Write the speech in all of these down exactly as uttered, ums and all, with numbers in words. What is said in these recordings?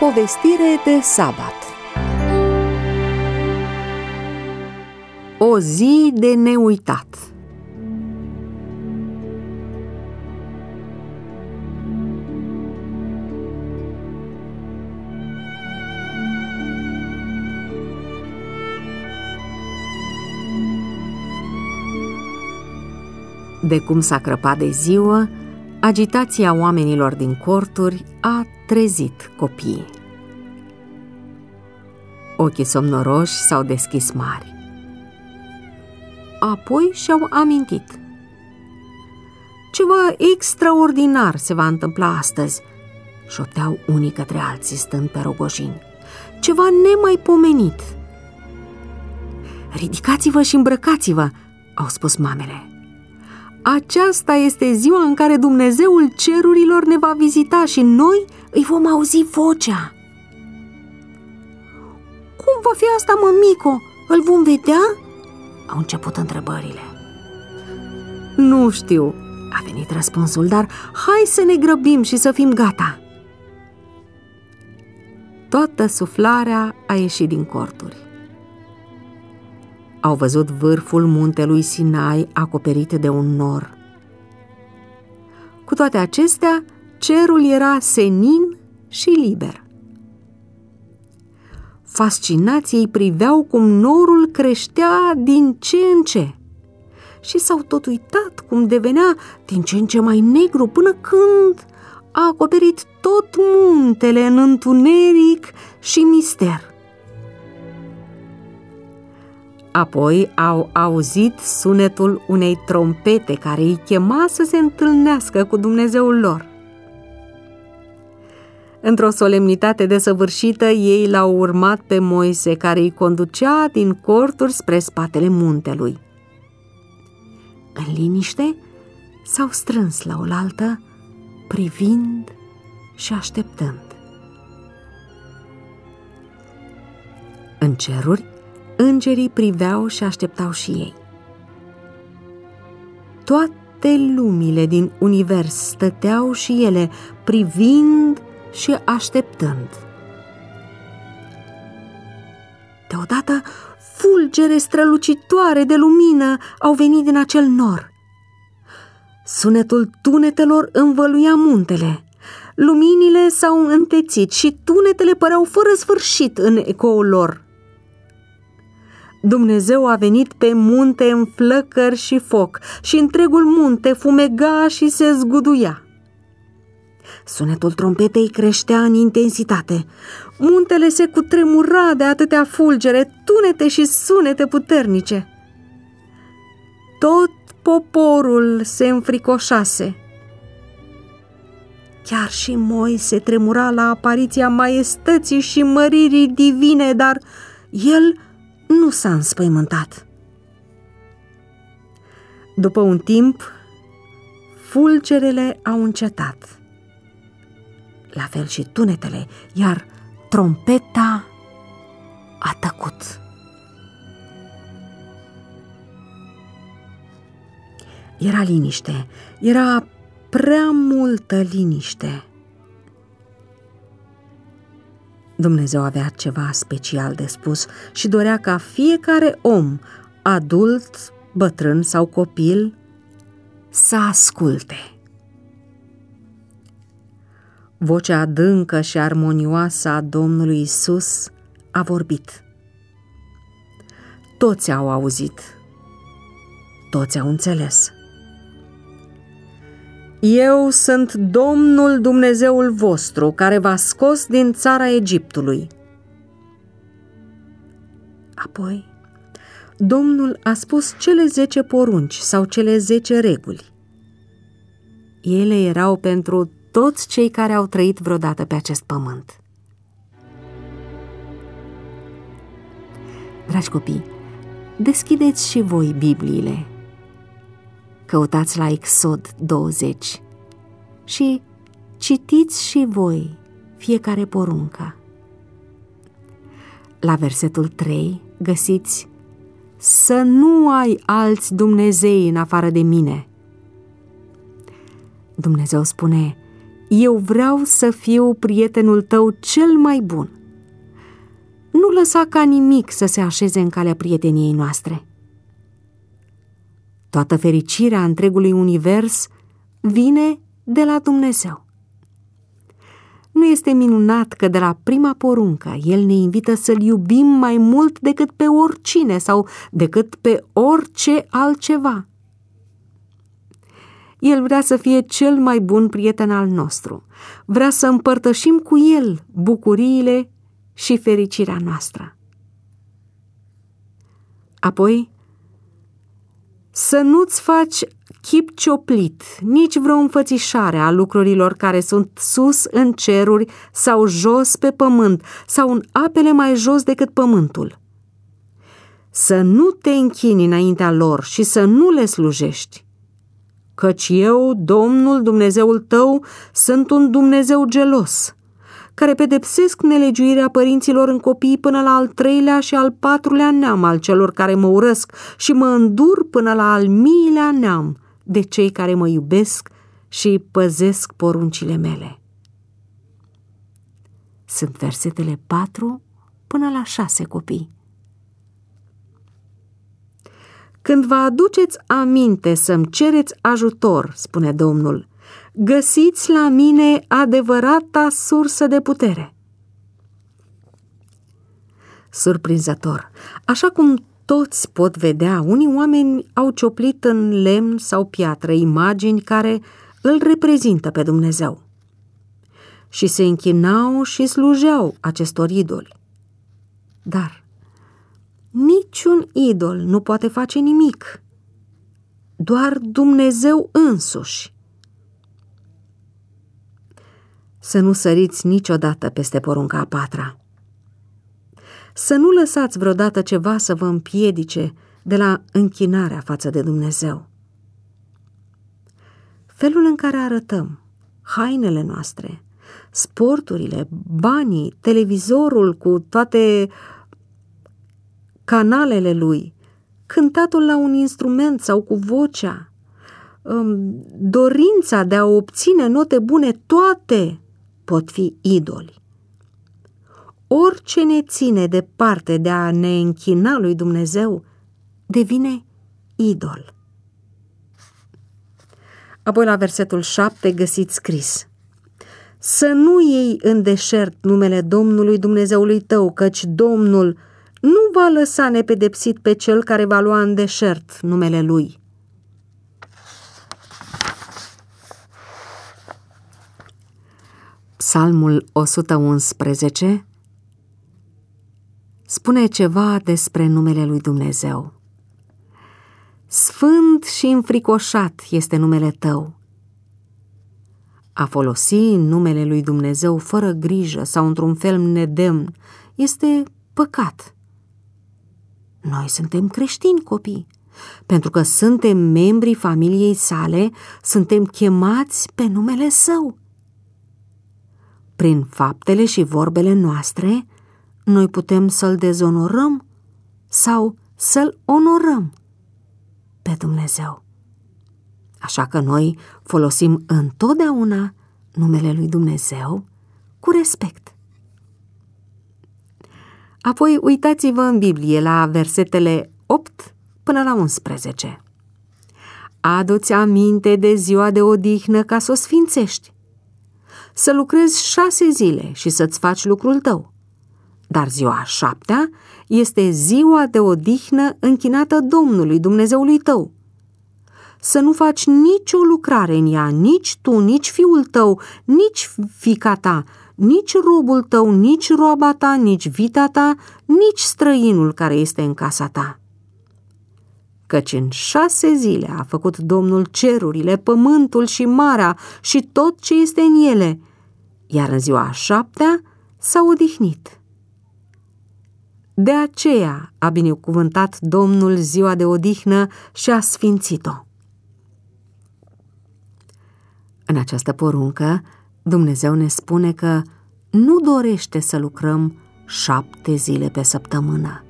Povestire de sabat. O zi de neuitat. De cum s-a crăpat de ziua, agitația oamenilor din corturi a trezit copiii. Ochii somnoroși s-au deschis mari. Apoi și-au amintit. Ceva extraordinar se va întâmpla astăzi, șopteau unii către alții stând pe rogojini. Ceva nemaipomenit. Ridicați-vă și îmbrăcați-vă, au spus mamele. Aceasta este ziua în care Dumnezeul cerurilor ne va vizita și noi îi vom auzi vocea. Cum va fi asta, mămico? Îl vom vedea? Au început întrebările. Nu știu, a venit răspunsul, dar hai să ne grăbim și să fim gata. Toată suflarea a ieșit din corturi. Au văzut vârful muntelui Sinai acoperit de un nor. Cu toate acestea, cerul era senin și liber. Fascinați ei priveau cum norul creștea din ce în ce și s-au tot uitat cum devenea din ce în ce mai negru până când a acoperit tot muntele în întuneric și mister. Apoi au auzit sunetul unei trompete care îi chema să se întâlnească cu Dumnezeul lor. Într-o solemnitate desăvârșită, ei l-au urmat pe Moise, care îi conducea din corturi spre spatele muntelui. În liniște s-au strâns la oaltă, privind și așteptând. În ceruri, îngerii priveau și așteptau și ei. Toate lumile din univers stăteau și ele, privind și așteptând. Deodată, fulgere strălucitoare de lumină au venit din acel nor. Sunetul tunetelor învăluia muntele. Luminile s-au întețit și tunetele păreau fără sfârșit în ecoul lor. Dumnezeu a venit pe munte în flăcări și foc și întregul munte fumega și se zguduia. Sunetul trompetei creștea în intensitate. Muntele se cutremura de atâtea fulgere, tunete și sunete puternice. Tot poporul se înfricoșase. Chiar și Moise tremura la apariția maiestății și măririi divine, dar el nu s-a înspăimântat. După un timp, fulgerele au încetat, la fel și tunetele, iar trompeta a tăcut. Era liniște, era prea multă liniște. Dumnezeu avea ceva special de spus și dorea ca fiecare om, adult, bătrân sau copil, să asculte. Vocea adâncă și armonioasă a Domnului Isus a vorbit. Toți au auzit, toți au înțeles. Eu sunt Domnul Dumnezeul vostru, care v-a scos din țara Egiptului. Apoi, Domnul a spus cele zece porunci sau cele zece reguli. Ele erau pentru toți cei care au trăit vreodată pe acest pământ. Dragi copii, deschideți și voi Bibliile. Căutați la Exod douăzeci și citiți și voi fiecare poruncă. La versetul trei găsiți: să nu ai alți Dumnezei în afară de mine. Dumnezeu spune: Eu vreau să fiu prietenul tău cel mai bun. Nu lăsa ca nimic să se așeze în calea prieteniei noastre. Toată fericirea întregului univers vine de la Dumnezeu. Nu este minunat că de la prima poruncă El ne invită să-L iubim mai mult decât pe oricine sau decât pe orice altceva? El vrea să fie cel mai bun prieten al nostru. Vrea să împărtășim cu El bucuriile și fericirea noastră. Apoi, să nu-ți faci chip cioplit, nici vreo înfățișare a lucrurilor care sunt sus în ceruri sau jos pe pământ sau în apele mai jos decât pământul. Să nu te închini înaintea lor și să nu le slujești, căci eu, Domnul Dumnezeul tău, sunt un Dumnezeu gelos, care pedepsesc nelegiuirea părinților în copii până la al treilea și al patrulea neam al celor care mă urăsc și mă îndur până la al miilea neam de cei care mă iubesc și păzesc poruncile mele. Sunt versetele patru până la șase, copii. Când vă aduceți aminte să-mi cereți ajutor, spune Domnul, găsiți la mine adevărata sursă de putere. Surprinzător, așa cum toți pot vedea, unii oameni au cioplit în lemn sau piatră imagini care îl reprezintă pe Dumnezeu și se închinau și slujeau acestor idoli. Dar niciun idol nu poate face nimic, doar Dumnezeu însuși. Să nu săriți niciodată peste porunca a patra. Să nu lăsați vreodată ceva să vă împiedice de la închinarea față de Dumnezeu. Felul în care arătăm, hainele noastre, sporturile, banii, televizorul cu toate canalele lui, cântatul la un instrument sau cu vocea, dorința de a obține note bune, toate pot fi idoli. Orice ne ține departe de a ne închina lui Dumnezeu devine idol. Apoi la versetul șapte găsiți scris: să nu iei în deșert numele Domnului Dumnezeului tău, căci Domnul nu va lăsa nepedepsit pe cel care va lua în deșert numele Lui. Psalmul o sută unsprezece spune ceva despre numele lui Dumnezeu. Sfânt și înfricoșat este numele tău. A folosi numele lui Dumnezeu fără grijă sau într-un fel nedemn este păcat. Noi suntem creștini, copii, pentru că suntem membrii familiei sale, suntem chemați pe numele Său. Prin faptele și vorbele noastre, noi putem să-L dezonorăm sau să-L onorăm pe Dumnezeu. Așa că noi folosim întotdeauna numele lui Dumnezeu cu respect. Apoi uitați-vă în Biblie la versetele opt până la unsprezece. Adu-ți aminte de ziua de odihnă ca să o sfințești. Să lucrezi șase zile și să-ți faci lucrul tău. Dar ziua a șaptea este ziua de odihnă închinată Domnului Dumnezeului tău. Să nu faci nicio lucrare în ea, nici tu, nici fiul tău, nici fiica ta, nici robul tău, nici roaba ta, nici vita ta, nici străinul care este în casa ta. Căci în șase zile a făcut Domnul cerurile, pământul și marea și tot ce este în ele, iar în ziua a șaptea s-a odihnit. De aceea a binecuvântat Domnul ziua de odihnă și a sfințit-o. În această poruncă, Dumnezeu ne spune că nu dorește să lucrăm șapte zile pe săptămână.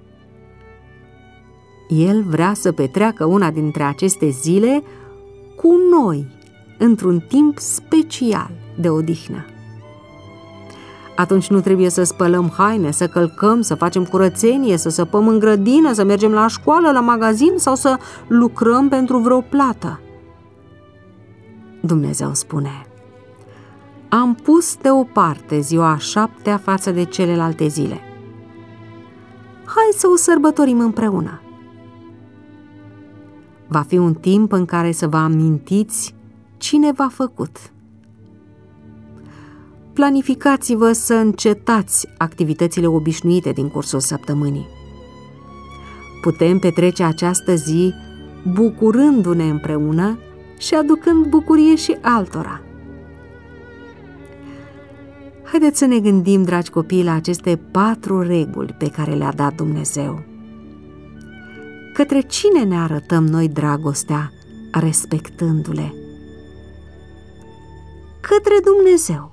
El vrea să petreacă una dintre aceste zile cu noi, într-un timp special de odihnă. Atunci nu trebuie să spălăm haine, să călcăm, să facem curățenie, să săpăm în grădină, să mergem la școală, la magazin sau să lucrăm pentru vreo plată. Dumnezeu spune: am pus deoparte ziua a șaptea față de celelalte zile. Hai să o sărbătorim împreună. Va fi un timp în care să vă amintiți cine v-a făcut. Planificați-vă să încetați activitățile obișnuite din cursul săptămânii. Putem petrece această zi bucurându-ne împreună și aducând bucurie și altora. Haideți să ne gândim, dragi copii, la aceste patru reguli pe care le-a dat Dumnezeu. Către cine ne arătăm noi dragostea respectându-le? Către Dumnezeu.